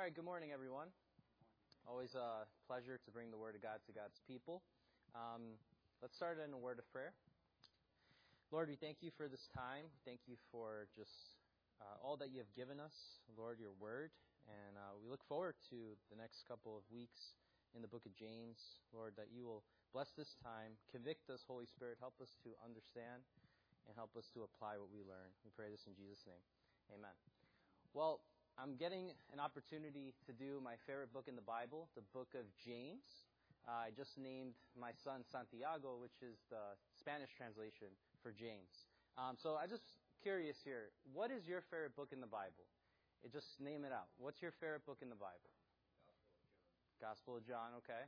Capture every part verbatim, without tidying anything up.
All right, good morning, everyone. Always a pleasure to bring the Word of God to God's people. Um, let's start in a word of prayer. Lord, we thank you for this time. Thank you for just uh, all that you have given us, Lord, your Word. And uh, we look forward to the next couple of weeks in the book of James. Lord, that you will bless this time, convict us, Holy Spirit, help us to understand, and help us to apply what we learn. We pray this in Jesus' name. Amen. Well, I'm getting an opportunity to do my favorite book in the Bible, the book of James. Uh, I just named my son Santiago, which is the Spanish translation for James. Um, so I'm just curious here, what is your favorite book in the Bible? It, just name it out. What's your favorite book in the Bible? Gospel of John. Gospel of John, okay.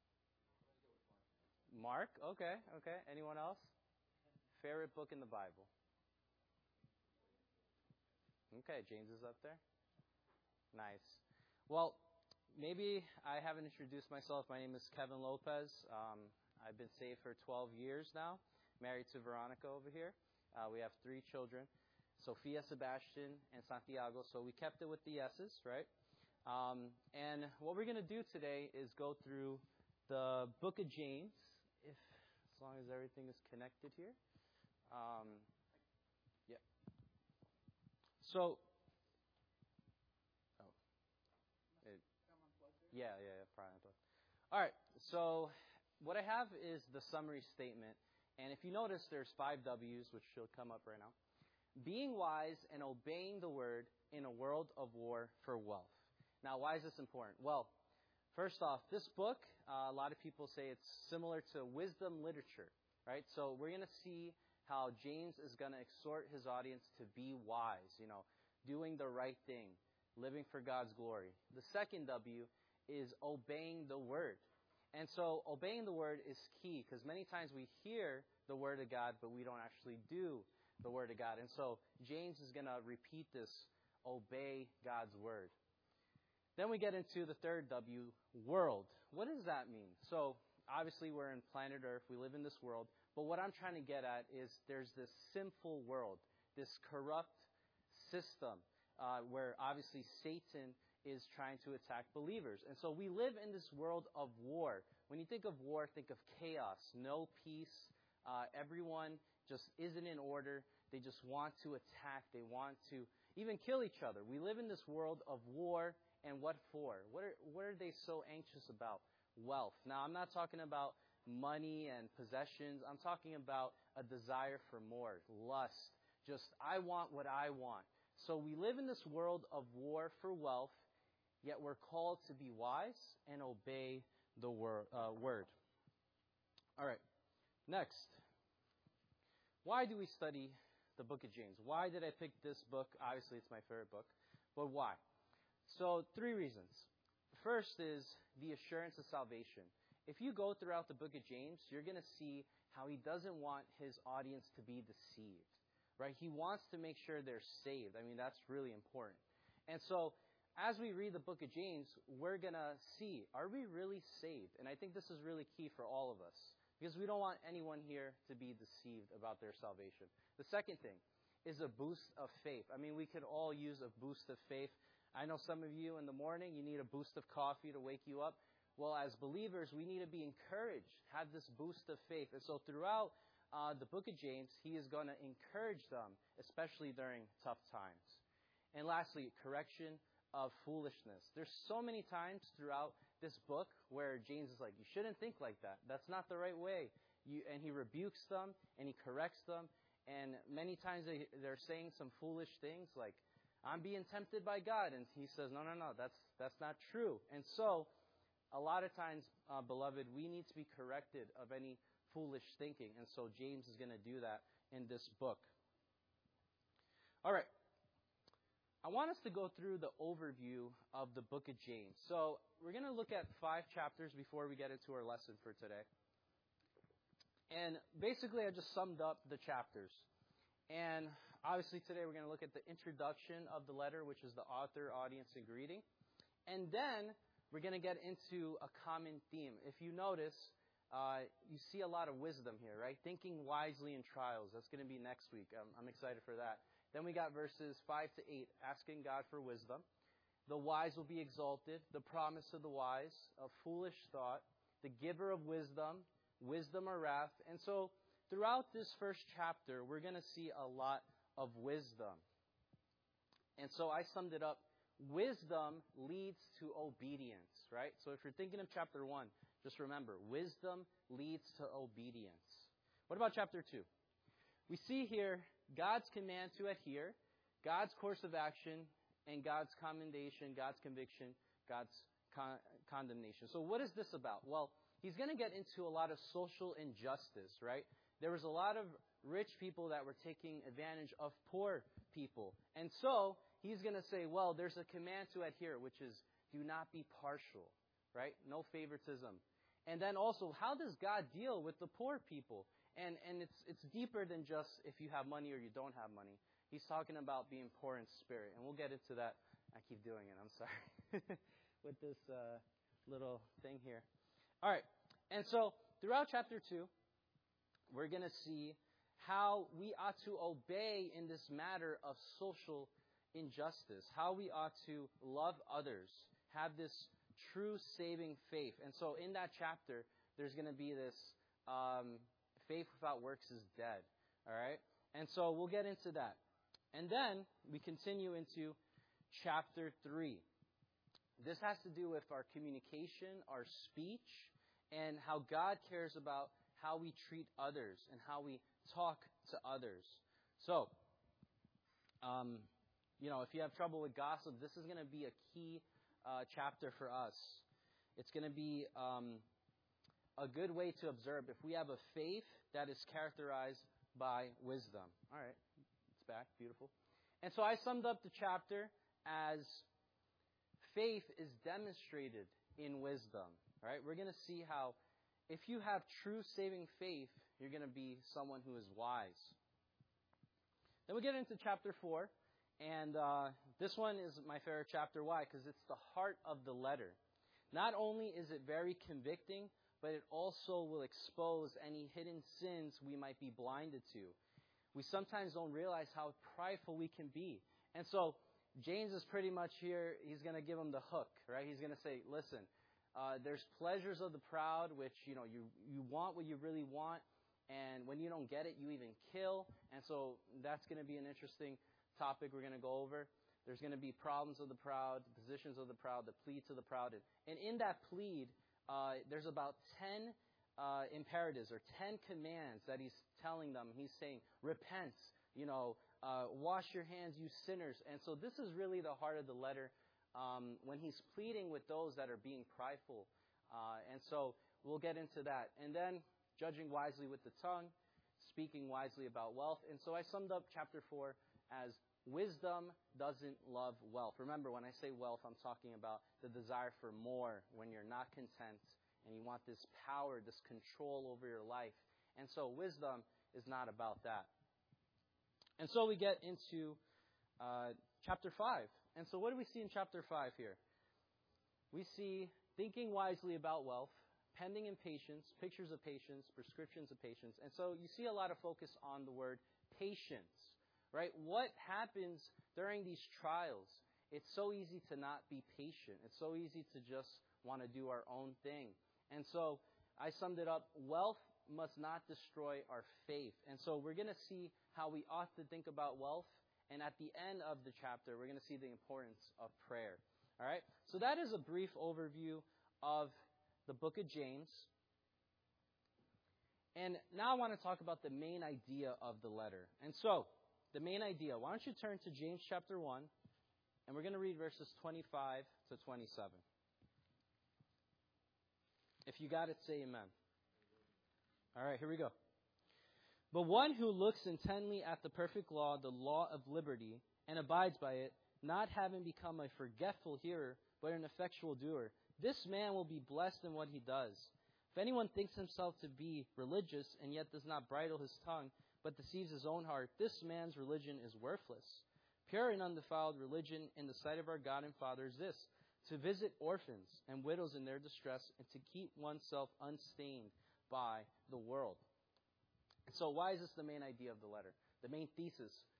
Mark, okay, okay. Anyone else? Favorite book in the Bible? Okay, James is up there. Nice. Well, maybe I haven't introduced myself. My name is Kevin Lopez. Um, I've been saved for twelve years now, married to Veronica over here. Uh, we have three children, Sophia, Sebastian, and Santiago. So we kept it with the S's, right? Um, and what we're going to do today is go through the book of James, if as long as everything is connected here. Um, yeah. So... Yeah, yeah, yeah, probably. All right, so what I have is the summary statement. And if you notice, there's five W's, which should come up right now. Being wise and obeying the word in a world of war for wealth. Now, why is this important? Well, first off, this book, uh, a lot of people say it's similar to wisdom literature, right? So we're going to see how James is going to exhort his audience to be wise, you know, doing the right thing, living for God's glory. The second W is obeying the word. And so obeying the word is key because many times we hear the word of God, but we don't actually do the word of God. And so James is going to repeat this, obey God's word. Then we get into the third W, world. What does that mean? So obviously we're in planet Earth. We live in this world. But what I'm trying to get at is there's this sinful world, this corrupt system uh, where obviously Satan is trying to attack believers. And so we live in this world of war. When you think of war, think of chaos, no peace. Uh, everyone just isn't in order. They just want to attack. They want to even kill each other. We live in this world of war, and what for? What are, what are they so anxious about? Wealth. Now, I'm not talking about money and possessions. I'm talking about a desire for more, lust. Just, I want what I want. So we live in this world of war for wealth, yet we're called to be wise and obey the wor- uh, word. All right, next. Why do we study the book of James? Why did I pick this book? Obviously, it's my favorite book, but why? So, three reasons. First is the assurance of salvation. If you go throughout the book of James, you're going to see how he doesn't want his audience to be deceived, right? He wants to make sure they're saved. I mean, that's really important. And so, as we read the book of James, we're going to see, are we really saved? And I think this is really key for all of us because we don't want anyone here to be deceived about their salvation. The second thing is a boost of faith. I mean, we could all use a boost of faith. I know some of you in the morning, you need a boost of coffee to wake you up. Well, as believers, we need to be encouraged, have this boost of faith. And so throughout uh, the book of James, he is going to encourage them, especially during tough times. And lastly, correction of foolishness. There's so many times throughout this book where James is like, you shouldn't think like that. That's not the right way. You, and he rebukes them and he corrects them. And many times they, they're saying some foolish things like, I'm being tempted by God. And he says, no, no, no, that's, that's not true. And so a lot of times, uh, beloved, we need to be corrected of any foolish thinking. And so James is going to do that in this book. All right. I want us to go through the overview of the book of James. So we're going to look at five chapters before we get into our lesson for today. And basically, I just summed up the chapters. And obviously today we're going to look at the introduction of the letter, which is the author, audience, and greeting. And then we're going to get into a common theme. If you notice, uh, you see a lot of wisdom here, right? Thinking wisely in trials. That's going to be next week. I'm, I'm excited for that. Then we got verses five to eight, asking God for wisdom. the wise will be exalted, the promise of the wise, a foolish thought, the giver of wisdom, wisdom or wrath. And so throughout this first chapter, we're going to see a lot of wisdom. And so I summed it up. Wisdom leads to obedience, right? So if you're thinking of chapter one, just remember, wisdom leads to obedience. What about chapter two? We see here God's command to adhere, God's course of action, and God's commendation, God's conviction, God's con- condemnation. So what is this about? Well, he's going to get into a lot of social injustice, right? There was a lot of rich people that were taking advantage of poor people. And so he's going to say, well, there's a command to adhere, which is do not be partial, right? No favoritism. And then also, how does God deal with the poor people? And and it's it's deeper than just if you have money or you don't have money. He's talking about being poor in spirit. And we'll get into that. I keep doing it. I'm sorry. With this uh, little thing here. All right. And so throughout chapter two, we're going to see how we ought to obey in this matter of social injustice, how we ought to love others, have this true saving faith. And so in that chapter, there's going to be this um, faith without works is dead. All right? And so we'll get into that. And then we continue into chapter three. This has to do with our communication, our speech, and how God cares about how we treat others and how we talk to others. So, um, you know, if you have trouble with gossip, this is going to be a key uh, chapter for us. It's going to be um, a good way to observe if we have a faith that is characterized by wisdom. All right, it's back. Beautiful. And so I summed up the chapter as faith is demonstrated in wisdom. All right, we're going to see how if you have true saving faith, you're going to be someone who is wise. Then we get into chapter four. And uh, this one is my favorite chapter. Why? Because it's the heart of the letter. Not only is it very convicting, but it also will expose any hidden sins we might be blinded to. We sometimes don't realize how prideful we can be. And so James is pretty much here. He's going to give them the hook, right? He's going to say, listen, uh, there's pleasures of the proud, which, you know, you, you want what you really want. And when you don't get it, you even kill. And so that's going to be an interesting topic we're going to go over. There's going to be problems of the proud, positions of the proud, the plea to the proud. And in that plead, uh, there's about ten uh, imperatives or ten commands that he's telling them. He's saying, repent, you know, uh, wash your hands, you sinners. And so this is really the heart of the letter um, when he's pleading with those that are being prideful. Uh, and so we'll get into that. And then judging wisely with the tongue, speaking wisely about wealth. And so I summed up chapter four as wisdom doesn't love wealth. Remember, when I say wealth, I'm talking about the desire for more when you're not content and you want this power, this control over your life. And so wisdom is not about that. And so we get into uh, chapter five. And so what do we see in chapter five here? We see thinking wisely about wealth, pending in patience, pictures of patience, prescriptions of patience. And so you see a lot of focus on the word patience. Right? What happens during these trials? It's so easy to not be patient. It's so easy to just want to do our own thing. And so I summed it up. Wealth must not destroy our faith. And so we're going to see how we ought to think about wealth. And at the end of the chapter, we're going to see the importance of prayer. All right? So that is a brief overview of the book of James. And now I want to talk about the main idea of the letter. And so the main idea. Why don't you turn to James chapter one, and we're going to read verses twenty-five to twenty-seven. If you got it, say amen. All right, here we go. But one who looks intently at the perfect law, the law of liberty, and abides by it, not having become a forgetful hearer, but an effectual doer, this man will be blessed in what he does. If anyone thinks himself to be religious and yet does not bridle his tongue, but deceives his own heart, this man's religion is worthless. Pure and undefiled religion in the sight of our God and Father is this, to visit orphans and widows in their distress and to keep oneself unstained by the world. So why is this the main idea of the letter? The main thesis.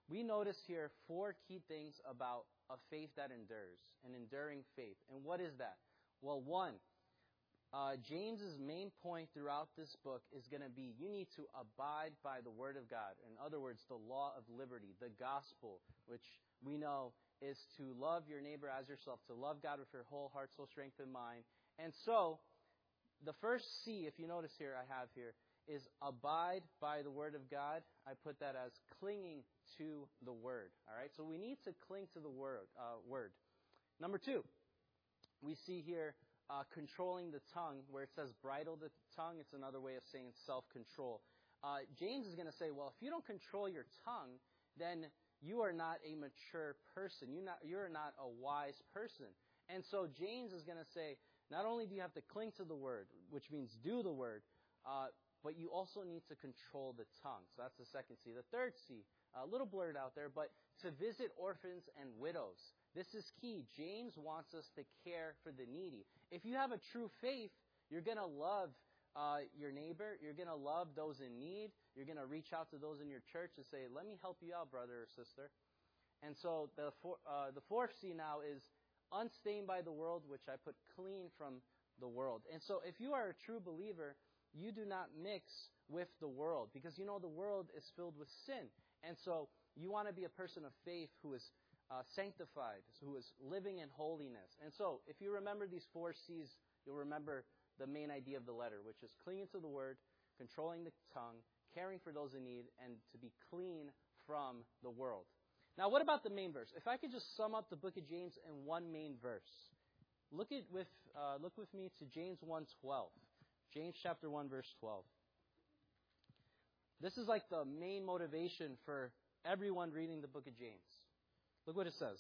we notice here four key things about a faith that endures, an enduring faith. And what is that? Well, one, uh, James's main point throughout this book is going to be you need to abide by the Word of God. In other words, the law of liberty, the gospel, which we know is to love your neighbor as yourself, to love God with your whole heart, soul, strength, and mind. And so, the first C, if you notice here, I have here, is abide by the Word of God. I put that as clinging to the Word. All right, so we need to cling to the Word. Uh, word. Number two, we see here uh, controlling the tongue, where it says bridle the tongue. It's another way of saying self-control. Uh, James is going to say, well, if you don't control your tongue, then you are not a mature person. You're not, you're not a wise person. And so James is going to say, not only do you have to cling to the Word, which means do the Word, uh, but you also need to control the tongue. So that's the second C. The third C, a little blurred out there, but to visit orphans and widows. This is key. James wants us to care for the needy. If you have a true faith, you're going to love uh, your neighbor. You're going to love those in need. You're going to reach out to those in your church and say, let me help you out, brother or sister. And so the four, uh, the fourth C now is unstained by the world, which I put clean from the world. And so if you are a true believer, you do not mix with the world, because you know the world is filled with sin. And so you want to be a person of faith who is uh, sanctified, who is living in holiness. And so if you remember these four C's, you'll remember the main idea of the letter, which is clinging to the Word, controlling the tongue, caring for those in need, and to be clean from the world. Now, what about the main verse? If I could just sum up the book of James in one main verse. Look at with uh, look with me to James one twelve. James chapter one, verse twelve. This is like the main motivation for everyone reading the book of James. Look what it says.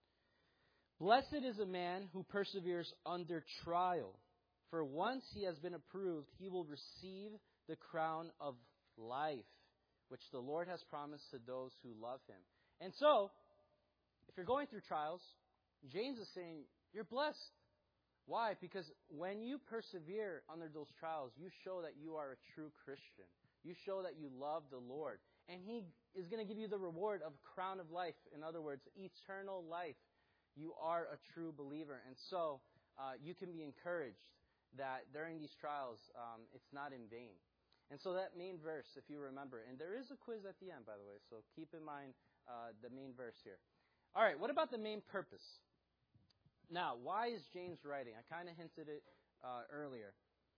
Blessed is a man who perseveres under trial, for once he has been approved, he will receive the crown of life, which the Lord has promised to those who love Him. And so, if you're going through trials, James is saying, you're blessed. Why? Because when you persevere under those trials, you show that you are a true Christian. You show that you love the Lord. And He is going to give you the reward of crown of life. In other words, eternal life. You are a true believer. And so, uh, you can be encouraged that during these trials, um, it's not in vain. And so that main verse, if you remember, and there is a quiz at the end, by the way, so keep in mind uh, the main verse here. All right, what about the main purpose? Now, why is James writing? I kind of hinted it uh, earlier.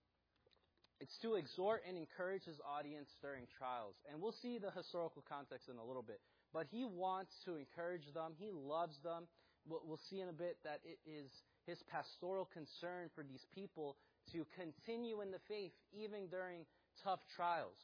It's to exhort and encourage his audience during trials. And we'll see the historical context in a little bit. But he wants to encourage them. He loves them. We'll, we'll see in a bit that it is his pastoral concern for these people to continue in the faith even during tough trials.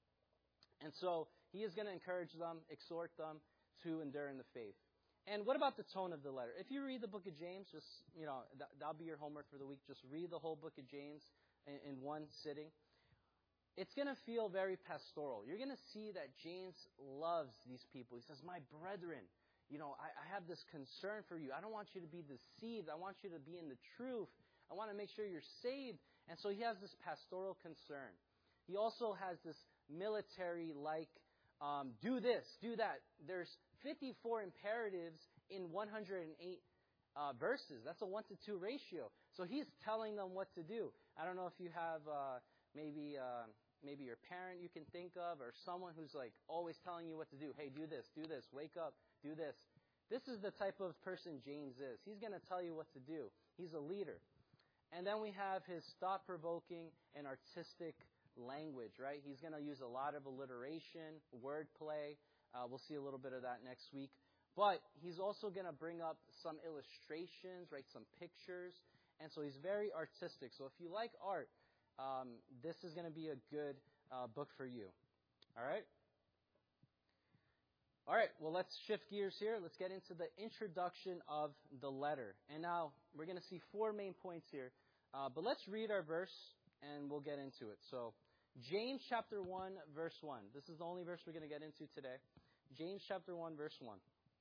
And so he is going to encourage them, exhort them to endure in the faith. And what about the tone of the letter? If you read the book of James, just, you know, that, that'll be your homework for the week. Just read the whole book of James in, in one sitting. It's going to feel very pastoral. You're going to see that James loves these people. He says, my brethren, you know, I, I have this concern for you. I don't want you to be deceived. I want you to be in the truth. I want to make sure you're saved. And so he has this pastoral concern. He also has this military-like, um, do this, do that. There's fifty-four imperatives in one hundred eight uh, verses. That's a one to two ratio. So he's telling them what to do. I don't know if you have uh, maybe uh, maybe your parent you can think of, or someone who's like always telling you what to do. Hey, do this, do this, wake up, do this. This is the type of person James is. He's going to tell you what to do. He's a leader. And then we have his thought-provoking and artistic language, right? He's going to use a lot of alliteration, wordplay. Uh, we'll see a little bit of that next week. But he's also going to bring up some illustrations, right? Some pictures. And so he's very artistic. So if you like art, um, this is going to be a good uh, book for you. All right? All right, well, let's shift gears here. Let's get into the introduction of the letter. And now we're going to see four main points here. Uh, but let's read our verse, and we'll get into it. So James chapter one, verse one. This is the only verse we're going to get into today. James chapter one, verse one.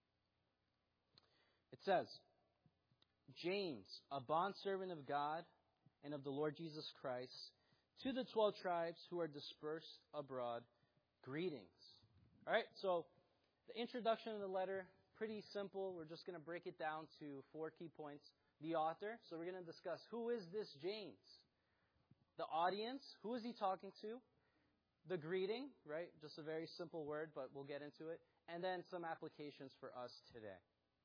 It says, James, a bondservant of God and of the Lord Jesus Christ, to the twelve tribes who are dispersed abroad, greetings. All right, so The introduction of the letter, pretty simple. We're just going to break it down to four key points. The author, so we're going to discuss who is this James? The audience, who is he talking to? The greeting, right? Just a very simple word, but we'll get into it. And then some applications for us today.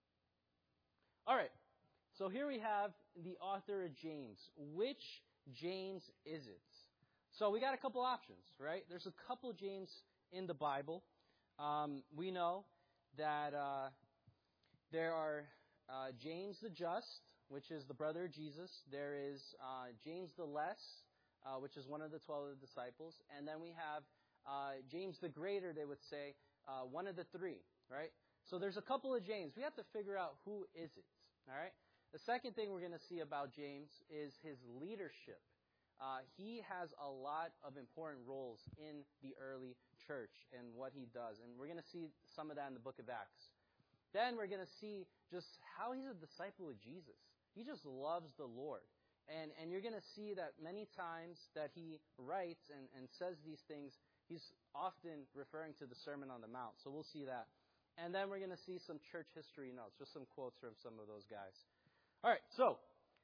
All right, so here we have the author of James. Which James is it? So we got a couple options, right? There's a couple James in the Bible. Um, we know that uh, there are uh, James the Just, which is the brother of Jesus. There is uh, James the Less, uh, which is one of the twelve disciples. And then we have uh, James the Greater, they would say, uh, one of the three, right? So there's a couple of James. We have to figure out who is it, all right? The second thing we're going to see about James is his leadership. Uh, he has a lot of important roles in the early church and what he does. And we're going to see some of that in the book of Acts. Then we're going to see just how he's a disciple of Jesus. He just loves the Lord. And and you're going to see that many times that he writes and, and says these things, he's often referring to the Sermon on the Mount. So we'll see that. And then we're going to see some church history notes, just some quotes from some of those guys. All right, so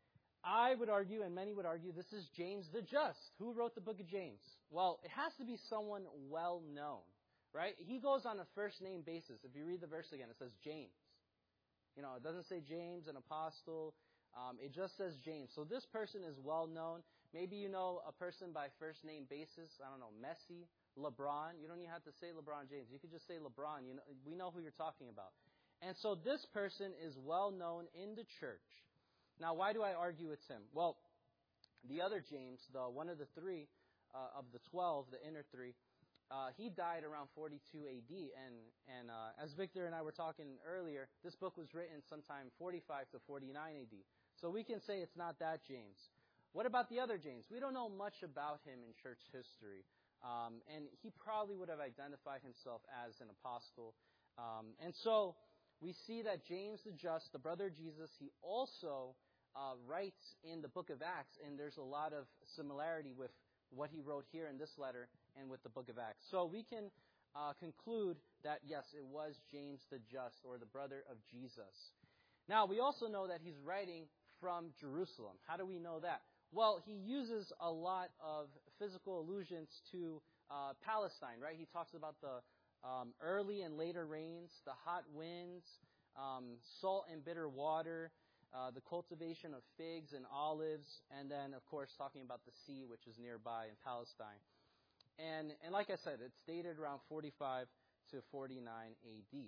I would argue, and many would argue, this is James the Just. Who wrote the book of James? Well, it has to be someone well known, right? He goes on a first name basis. If you read the verse again, it says James. You know, it doesn't say James, an apostle. Um, it just says James. So this person is well known. Maybe you know a person by first name basis. I don't know, Messi, LeBron. You don't even have to say LeBron James. You could just say LeBron. You know, we know who you're talking about. And so this person is well known in the church. Now, why do I argue it's him? Well, the other James, the one of the three uh, of the twelve, the inner three, uh, he died around forty-two A D. And and uh, as Victor and I were talking earlier, this book was written sometime forty-five to forty-nine A D. So we can say it's not that James. What about the other James? We don't know much about him in church history. Um, and he probably would have identified himself as an apostle. Um, and so we see that James the Just, the brother of Jesus, he also uh, writes in the book of Acts. And there's a lot of similarity with what he wrote here in this letter and with the book of Acts. So we can uh, conclude that, yes, it was James the Just, or the brother of Jesus. Now, we also know that he's writing from Jerusalem. How do we know that? Well, he uses a lot of physical allusions to uh, Palestine, right? He talks about the um, early and later rains, the hot winds, um, salt and bitter water, uh, the cultivation of figs and olives, and then, of course, talking about the sea, which is nearby in Palestine. And, and like I said, it's dated around forty-five to forty-nine A D.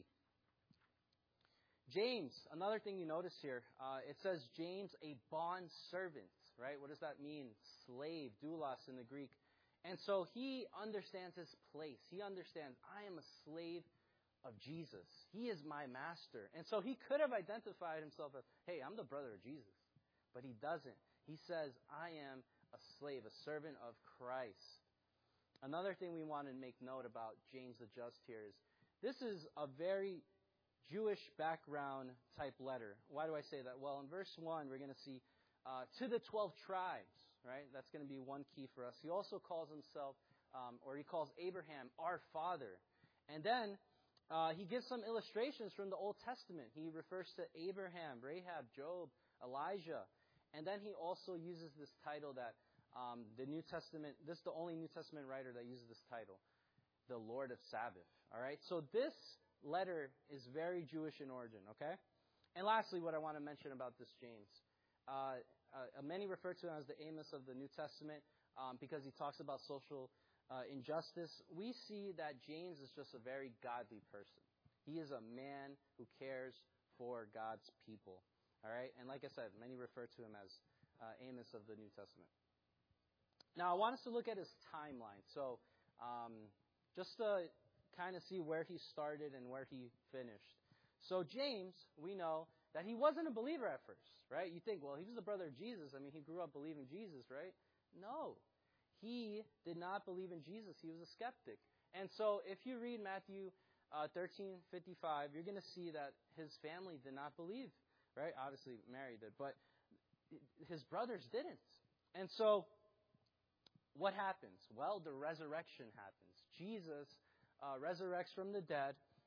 James, another thing you notice here, uh, it says James, a bond servant, right? What does that mean? Slave, doulos in the Greek. And so he understands his place. He understands, I am a slave of Jesus. He is my master. And so he could have identified himself as, hey, I'm the brother of Jesus. But he doesn't. He says, I am a slave, a servant of Christ. Another thing we want to make note about James the Just here is, this is a very Jewish background type letter. Why do I say that? Well, in verse one, we're going to see uh, to the twelve tribes, right? That's going to be one key for us. He also calls himself, um, or he calls Abraham, our father. And then uh, he gives some illustrations from the Old Testament. He refers to Abraham, Rahab, Job, Elijah. And then he also uses this title that um, the New Testament, this is the only New Testament writer that uses this title, the Lord of Sabbath. All right? So this letter is very Jewish in origin, okay? And lastly, what I want to mention about this James. Uh, uh, many refer to him as the Amos of the New Testament um, because he talks about social uh, injustice. We see that James is just a very godly person. He is a man who cares for God's people, all right? And like I said, many refer to him as uh, Amos of the New Testament. Now, I want us to look at his timeline. So um, just to kind of see where he started and where he finished. So James, we know that he wasn't a believer at first, right? You think, well, he was the brother of Jesus. I mean, he grew up believing Jesus, right? No. He did not believe in Jesus. He was a skeptic. And so if you read Matthew uh, thirteen fifty-five, you're going to see that his family did not believe, right? Obviously, Mary did, but his brothers didn't. And so what happens? Well, the resurrection happens. Jesus Uh, resurrects from the dead,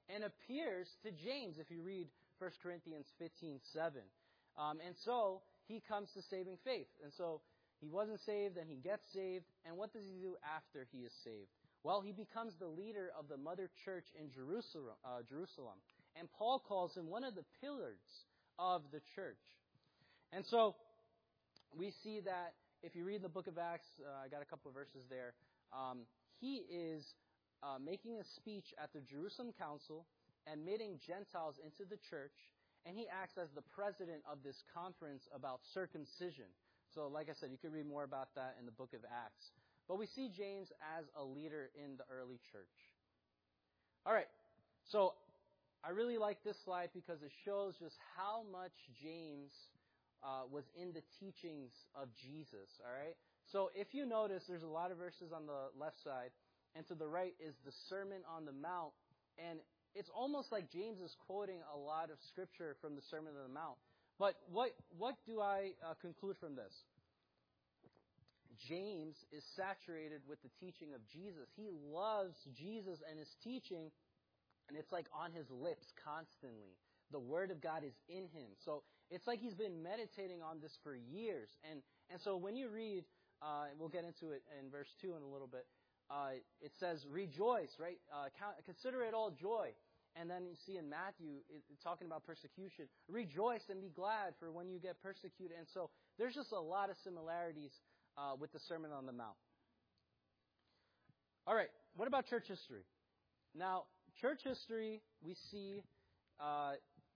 and appears to James, if you read First Corinthians fifteen seven. Um, and so he comes to saving faith. And so he wasn't saved, and he gets saved. And what does he do after he is saved? Well, he becomes the leader of the mother church in Jerusalem. Uh, Jerusalem. And Paul calls him one of the pillars of the church. And so we see that if you read the book of Acts, uh, I got a couple of verses there. Um, he is uh, making a speech at the Jerusalem Council, admitting Gentiles into the church, and he acts as the president of this conference about circumcision. So, like I said, you can read more about that in the book of Acts. But we see James as a leader in the early church. All right, so I really like this slide because it shows just how much James uh, was in the teachings of Jesus. All right, so if you notice, there's a lot of verses on the left side, and to the right is the Sermon on the Mount, and it's almost like James is quoting a lot of scripture from the Sermon on the Mount. But what what do I uh, conclude from this? James is saturated with the teaching of Jesus. He loves Jesus and his teaching, and it's like on his lips constantly. The Word of God is in him. So it's like he's been meditating on this for years. And and so when you read, uh, we'll get into it in verse two in a little bit, uh, it says, rejoice, right? Uh, count, consider it all joy. And then you see in Matthew, it, it, talking about persecution, rejoice and be glad for when you get persecuted. And so there's just a lot of similarities uh, with the Sermon on the Mount. All right, what about church history? Now, church history, we see uh,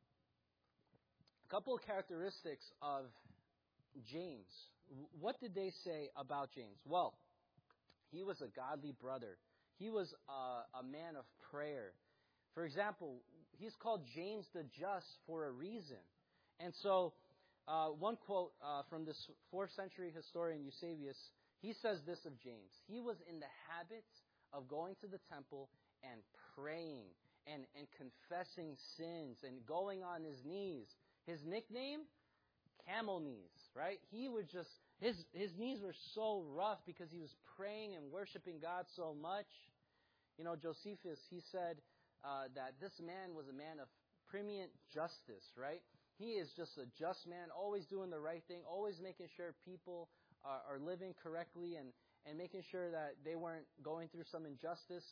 a couple of characteristics of James. What did they say about James? Well, he was a godly brother. He was uh, a man of prayer. For example, he's called James the Just for a reason. And so, uh, one quote uh, from this fourth century historian Eusebius, he says this of James. He was in the habit of going to the temple and praying and, and confessing sins and going on his knees. His nickname? Camel knees, right? He would just, his, his knees were so rough because he was praying and worshiping God so much. You know, Josephus, he said, Uh, that this man was a man of preeminent justice, right? He is just a just man, always doing the right thing, always making sure people are, are living correctly and, and making sure that they weren't going through some injustice.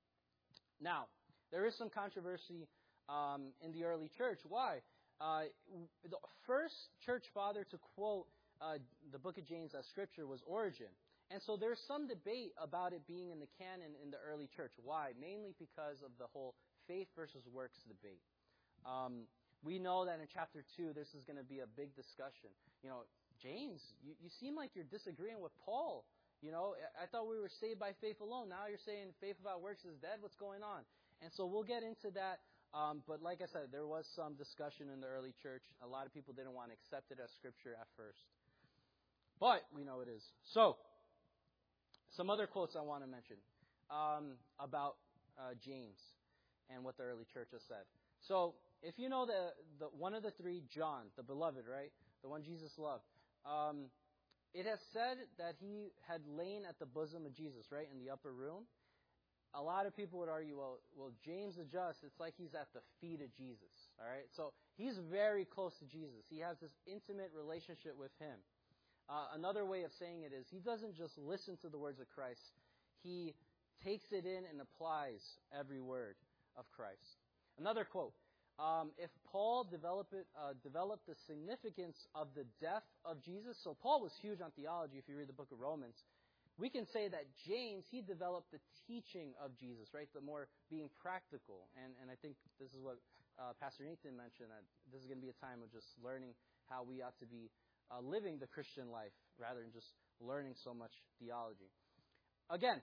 Now, there is some controversy um, in the early church. Why? Uh, the first church father to quote uh, the book of James as scripture was Origen. And so there's some debate about it being in the canon in the early church. Why? Mainly because of the whole faith versus works debate. Um, we know that in chapter two, this is going to be a big discussion. You know, James, you, you seem like you're disagreeing with Paul. You know, I, I thought we were saved by faith alone. Now you're saying faith without works is dead. What's going on? And so we'll get into that. Um, but like I said, there was some discussion in the early church. A lot of people didn't want to accept it as scripture at first. But we know it is. So, some other quotes I want to mention um, about uh, James and what the early church has said. So, if you know the, the one of the three, John, the beloved, right, the one Jesus loved, um, it has said that he had lain at the bosom of Jesus, right, in the upper room. A lot of people would argue, well, well, James the Just, it's like he's at the feet of Jesus, all right? So, he's very close to Jesus. He has this intimate relationship with him. Uh, another way of saying it is he doesn't just listen to the words of Christ. He takes it in and applies every word of Christ. Another quote. Um, if Paul developed, it, uh, developed the significance of the death of Jesus, so Paul was huge on theology if you read the book of Romans, we can say that James, he developed the teaching of Jesus, right? The more being practical. And, and I think this is what uh, Pastor Nathan mentioned, that this is going to be a time of just learning how we ought to be Uh, living the Christian life rather than just learning so much theology. Again,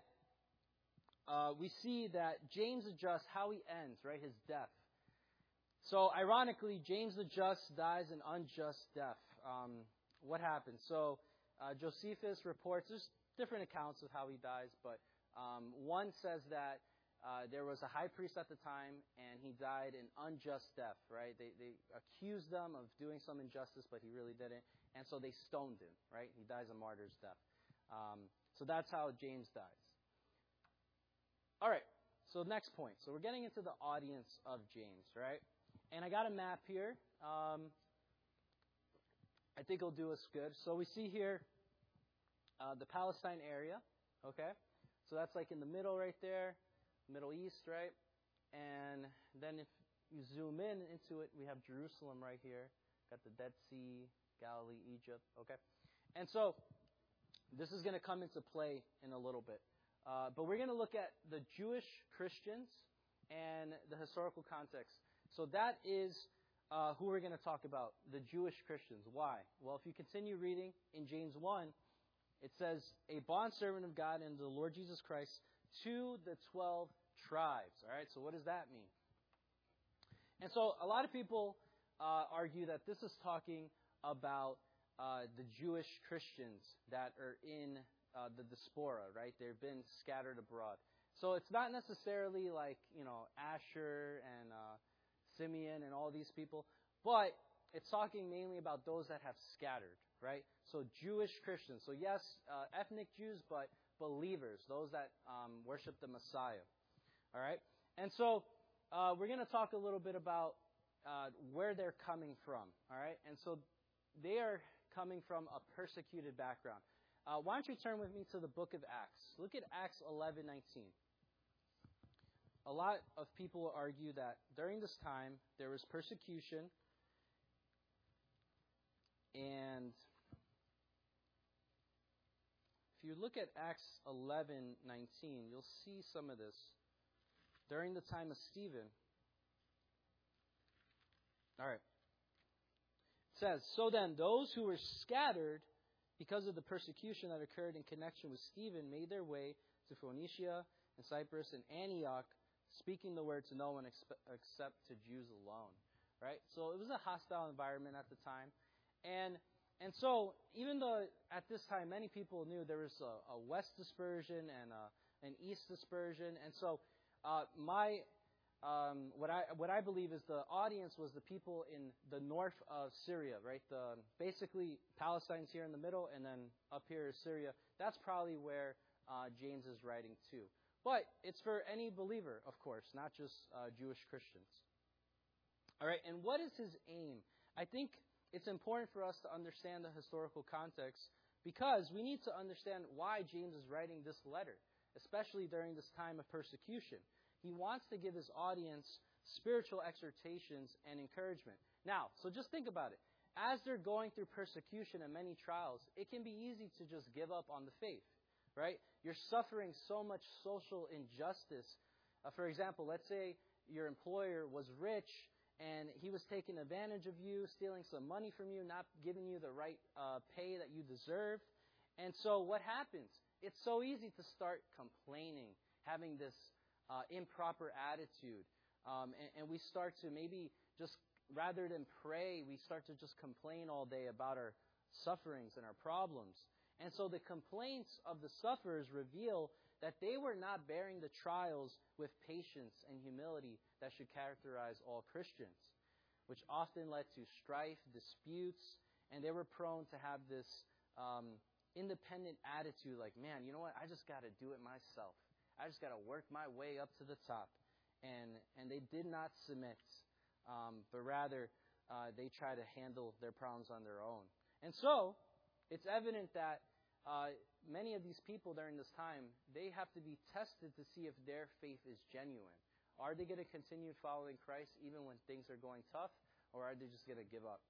uh, we see that James the Just, how he ends, right, his death. So, ironically, James the Just dies an unjust death. Um, what happened? So, uh, Josephus reports, there's different accounts of how he dies, but um, one says that Uh, there was a high priest at the time, and he died an unjust death, right? They they accused them of doing some injustice, but he really didn't. And so they stoned him, right? He dies a martyr's death. Um, so that's how James dies. All right. so next point. So we're getting into the audience of James, right? And I got a map here. Um, I think it'll do us good. So we see here uh, the Palestine area, okay? So that's like in the middle right there, Middle East, right? And then if you zoom in into it, we have Jerusalem right here. Got the Dead Sea, Galilee, Egypt, okay? And so this is going to come into play in a little bit. Uh, but we're going to look at the Jewish Christians and the historical context. So that is uh, who we're going to talk about, the Jewish Christians. Why? Well, if you continue reading in James one, it says, a bondservant of God and the Lord Jesus Christ to the twelve tribes. All right, so what does that mean? And so a lot of people uh, argue that this is talking about uh, the Jewish Christians that are in uh, the diaspora, right? They've been scattered abroad. So it's not necessarily like, you know, Asher and uh, Simeon and all these people, but it's talking mainly about those that have scattered, right? So Jewish Christians. So yes, uh, ethnic Jews, but believers, those that um, worship the Messiah. All right? And so uh, we're going to talk a little bit about uh, where they're coming from. All right? And so they are coming from a persecuted background. Uh, why don't you turn with me to the book of Acts? Look at Acts eleven nineteen. A lot of people argue that during this time there was persecution, and if you look at Acts eleven nineteen, you'll see some of this. During the time of Stephen. All right. It says, so then those who were scattered because of the persecution that occurred in connection with Stephen made their way to Phoenicia and Cyprus and Antioch, speaking the word to no one except to Jews alone. Right? So it was a hostile environment at the time. And and so even though at this time many people knew there was a, a west dispersion and a, an east dispersion, and so Uh, my um, what I what I believe is the audience was the people in the north of Syria, right? The basically Palestine's here in the middle, and then up here is Syria. That's probably where uh, James is writing to. But it's for any believer, of course, not just uh, Jewish Christians. All right, and what is his aim? I think it's important for us to understand the historical context because we need to understand why James is writing this letter, especially during this time of persecution. He wants to give his audience spiritual exhortations and encouragement. Now, so just think about it. As they're going through persecution and many trials, it can be easy to just give up on the faith, right? You're suffering so much social injustice. Uh, for example, let's say your employer was rich and he was taking advantage of you, stealing some money from you, not giving you the right uh, pay that you deserved. And so what happens? It's so easy to start complaining, having this uh, improper attitude. Um, and, and we start to maybe just, rather than pray, we start to just complain all day about our sufferings and our problems. And so the complaints of the sufferers reveal that they were not bearing the trials with patience and humility that should characterize all Christians, which often led to strife, disputes, and they were prone to have this um, independent attitude, like, man, you know what? I just got to do it myself. I just got to work my way up to the top. And and they did not submit, um, but rather uh, they try to handle their problems on their own. And so it's evident that uh, many of these people during this time, they have to be tested to see if their faith is genuine. Are they going to continue following Christ even when things are going tough, or are they just going to give up?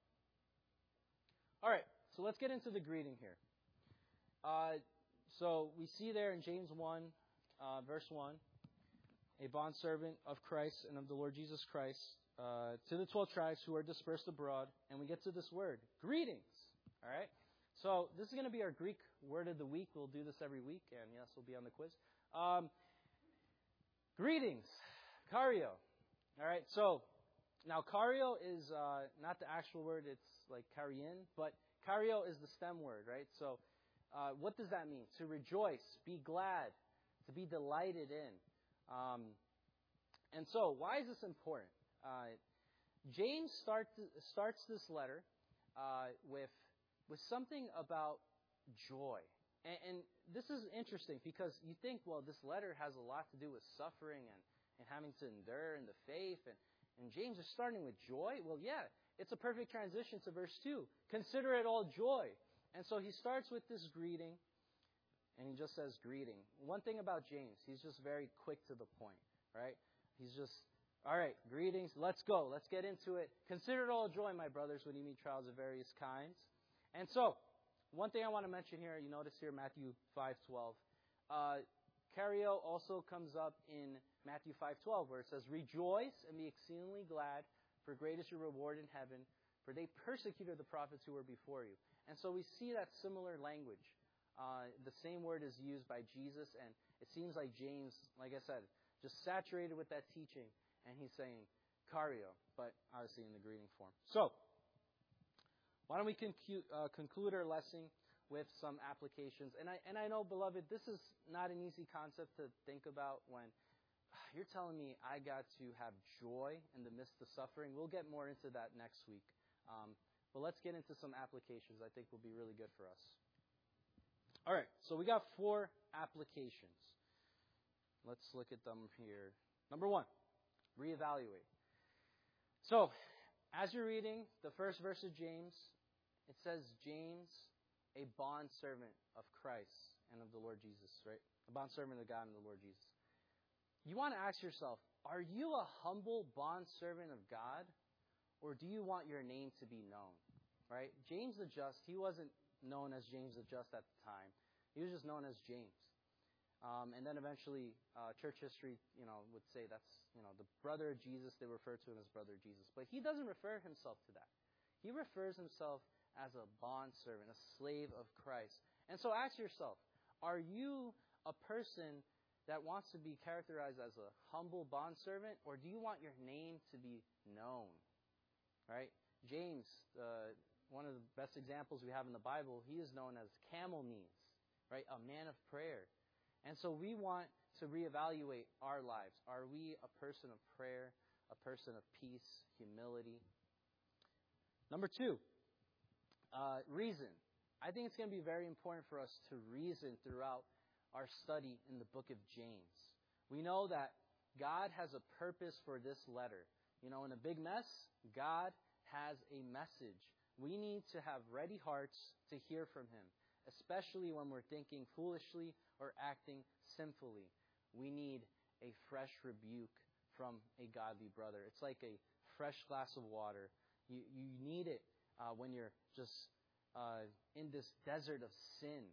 All right, so let's get into the greeting here. Uh, so we see there in James one, uh, verse one, a bondservant of Christ and of the Lord Jesus Christ, uh, to the twelve tribes who are dispersed abroad, and we get to this word, greetings. All right? So this is going to be our Greek word of the week. We'll do this every week, and yes, we'll be on the quiz. Um, greetings, kario. All right, so now kario is uh, not the actual word, it's like karien, but kario is the stem word, right? So Uh, what does that mean? To rejoice, be glad, to be delighted in. Um, and so, why is this important? Uh, James start, starts this letter uh, with with something about joy. And, and this is interesting because you think, well, this letter has a lot to do with suffering and, and having to endure in the faith. And, and James is starting with joy. Well, yeah, it's a perfect transition to verse two. Consider it all joy. And so he starts with this greeting, and he just says greeting. One thing about James, he's just very quick to the point, right? He's just, all right, greetings, let's go. Let's get into it. Consider it all joy, my brothers, when you meet trials of various kinds. And so, one thing I want to mention here, you notice here Matthew five twelve. Uh, Cario also comes up in Matthew five twelve, where it says, rejoice and be exceedingly glad, for great is your reward in heaven, for they persecuted the prophets who were before you. And so we see that similar language. Uh, the same word is used by Jesus, and it seems like James, like I said, just saturated with that teaching, and he's saying Cario, but obviously in the greeting form. So, why don't we concu- uh, conclude our lesson with some applications. And I and I know, beloved, this is not an easy concept to think about when you're telling me I got to have joy in the midst of suffering. We'll get more into that next week. Um, but let's get into some applications I think will be really good for us. All right, so we got four applications. Let's look at them here. Number one, reevaluate. So, as you're reading the first verse of James, it says, James, a bondservant of Christ and of the Lord Jesus, right? A bondservant of God and the Lord Jesus. You want to ask yourself, are you a humble bondservant of God, or do you want your name to be known, right? James the Just, he wasn't known as James the Just at the time. He was just known as James. Um, and then eventually, uh, church history, you know, would say that's, you know, the brother of Jesus. They refer to him as brother Jesus. But he doesn't refer himself to that. He refers himself as a bondservant, a slave of Christ. And so ask yourself, are you a person that wants to be characterized as a humble bondservant, or do you want your name to be known? Right? James, uh, one of the best examples we have in the Bible, he is known as camel knees, right? A man of prayer. And so we want to reevaluate our lives. Are we a person of prayer, a person of peace, humility? Number two, uh, reason. I think it's going to be very important for us to reason throughout our study in the book of James. We know that God has a purpose for this letter. You know, in a big mess, God has a message. We need to have ready hearts to hear from Him, especially when we're thinking foolishly or acting sinfully. We need a fresh rebuke from a godly brother. It's like a fresh glass of water. You, you need it uh, when you're just uh, in this desert of sin.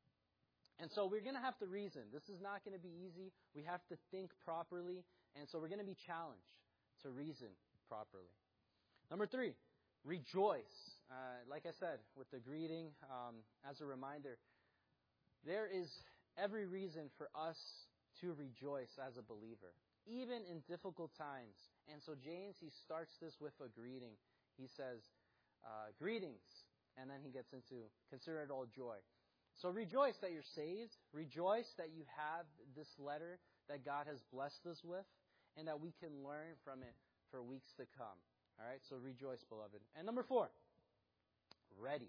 And so we're going to have to reason. This is not going to be easy. We have to think properly. And so we're going to be challenged to reason properly. Number three, rejoice. Uh, like I said, with the greeting, um, as a reminder, there is every reason for us to rejoice as a believer, even in difficult times. And so James, he starts this with a greeting. He says, uh, greetings. And then he gets into, consider it all joy. So rejoice that you're saved. Rejoice that you have this letter that God has blessed us with, and that we can learn from it for weeks to come. All right, so rejoice, beloved. And number four, ready.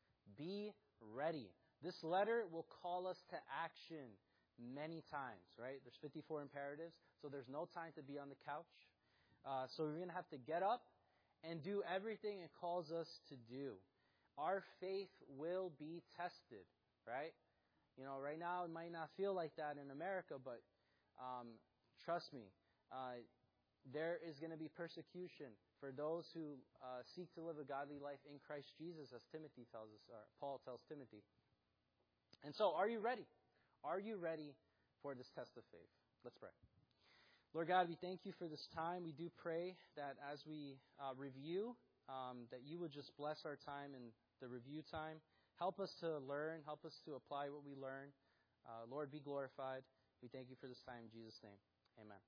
Be ready. This letter will call us to action many times, right? There's fifty-four imperatives, so there's no time to be on the couch. Uh, so we're going to have to get up and do everything it calls us to do. Our faith will be tested, right? You know, right now it might not feel like that in America, but um, trust me, uh, there is going to be persecution for those who uh, seek to live a godly life in Christ Jesus, as Timothy tells us, or Paul tells Timothy. And so, are you ready? Are you ready for this test of faith? Let's pray. Lord God, we thank you for this time. We do pray that as we uh, review, um, that you would just bless our time in the review time. Help us to learn. Help us to apply what we learn. Uh, Lord, be glorified. We thank you for this time in Jesus' name. Amen.